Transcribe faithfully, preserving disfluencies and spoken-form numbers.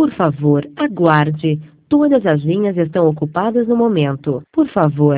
Por favor, aguarde. Todas as linhas estão ocupadas no momento. Por favor.